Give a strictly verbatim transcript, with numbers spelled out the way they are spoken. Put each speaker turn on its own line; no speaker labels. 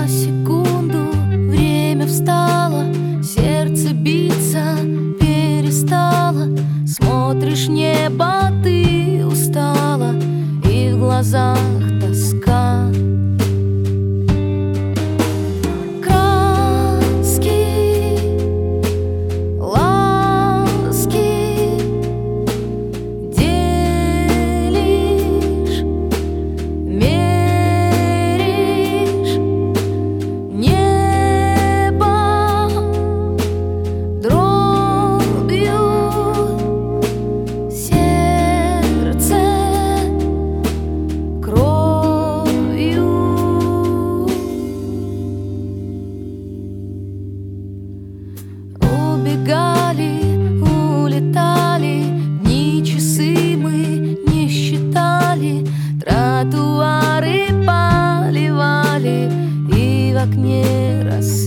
На секунду время встало, сердце биться перестало. Смотришь небо, ты устала, и в глазах тоска. Краски, ласки делишь, меришь небо дробью, сердце кровью. Убегали, улетали дни, часы мы не считали, тротуары поливали, и в окне рос